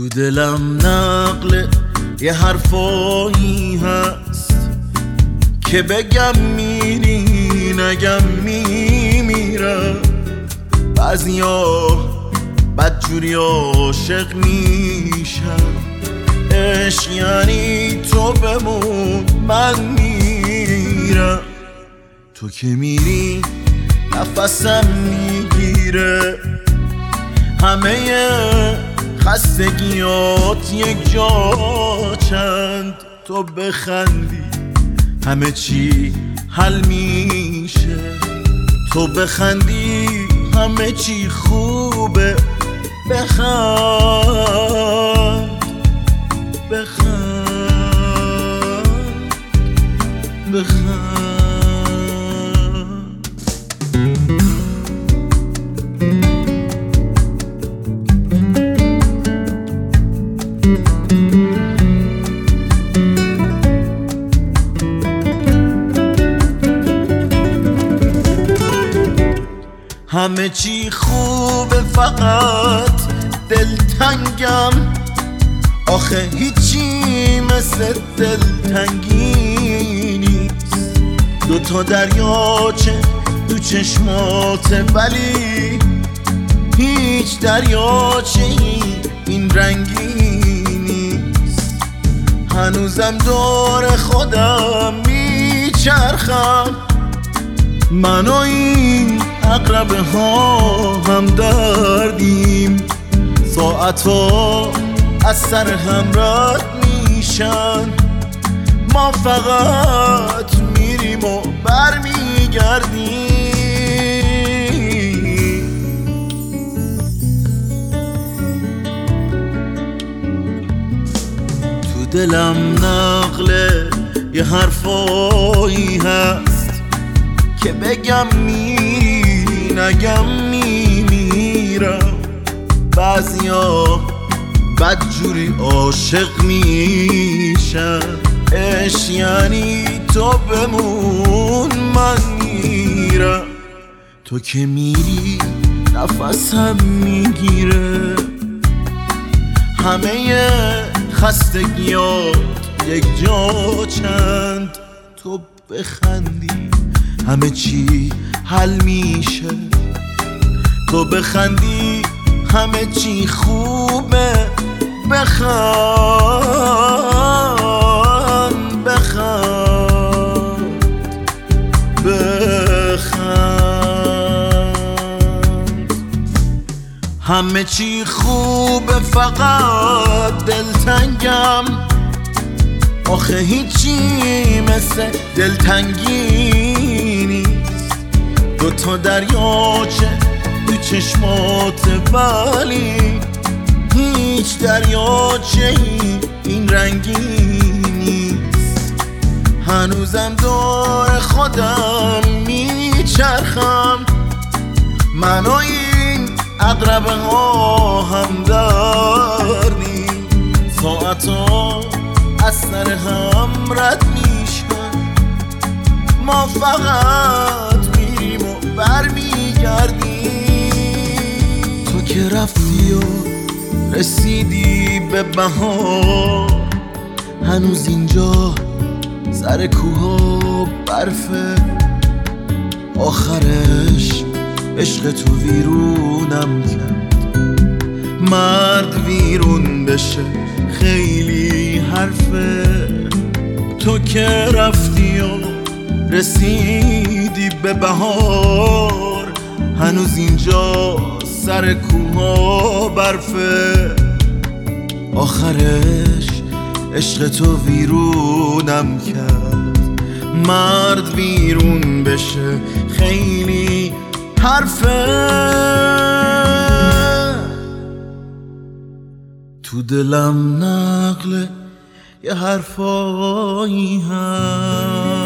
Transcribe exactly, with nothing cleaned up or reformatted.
دلم نقل یه حرفایی هست که بگم میری نگم میمیرم. بعضیا بدجوری عاشق میشم، عشق یعنی تو بمون من میرم. تو که میری نفسم میگیره، همه خستگیات یک جا چند. تو بخندی همه چی حل میشه، تو بخندی همه چی خوبه. بخند بخند بخند. همه چی خوبه فقط دلتنگم، آخه هیچی مثل دلتنگی نیست. دوتا دریاچه دو چشماته ولی هیچ دریاچه این رنگی نیست. هنوزم دور خودم میچرخم، من و این عقربه ها هم دردیم. ساعتها از سر هم رد میشن، ما فقط میریم و برمیگردیم. تو دلم نقل یه حرفایی هست که بگم میری نگم میمیرم. بعضیا بدجوری عاشق میشن، عشق یعنی تو بمون من میرم. تو که میری نفسم میگیره، همه خستگیات یک جا چند. تو بخندی همه چی حل میشه، تو بخندی همه چی خوبه. بخند بخند بخند. همه چی خوبه فقط دلتنگم، آخه هیچی مثل دلتنگی نیست. دوتا دریاچه دو چشمات ولی هیچ دریاچه این رنگی نیست. هنوزم دور خودم میچرخم، من و این عقربه ها هم داریم. ساعتها از سر هم رد میشن، ما فقط میریم و برمیگردیم. تو که رفتی و رسیدی به بهار، هنوز اینجا سر کوها برفه. آخرش عشق تو ویرونم کرد، مرد ویرون بشه خیلی حرفه. تو که رفتی و رسیدی به بهار، هنوز اینجا سر کوها برفه. آخرش عشق تو ویرونم کرد، مرد ویرون بشه خیلی حرفه. تو دلم نقل یه حرفایی هست.